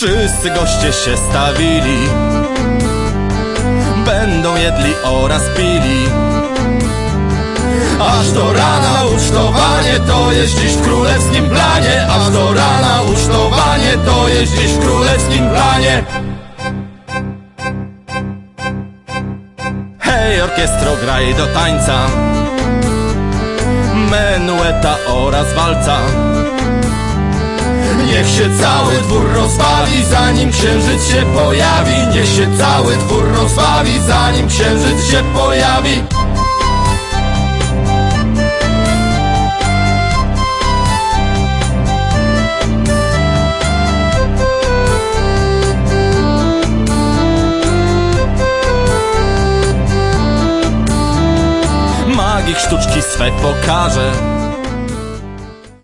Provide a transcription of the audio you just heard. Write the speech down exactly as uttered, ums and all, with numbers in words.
Wszyscy goście się stawili, będą jedli oraz pili. Aż do rana ucztowanie to jest dziś w królewskim planie. Aż do rana ucztowanie to jest dziś w królewskim planie. Hej orkiestro, graj do tańca, menueta oraz walca. Niech się cały dwór rozbawi, zanim księżyc się pojawi. Niech się cały dwór rozbawi, zanim księżyc się pojawi. Magik sztuczki swe pokaże,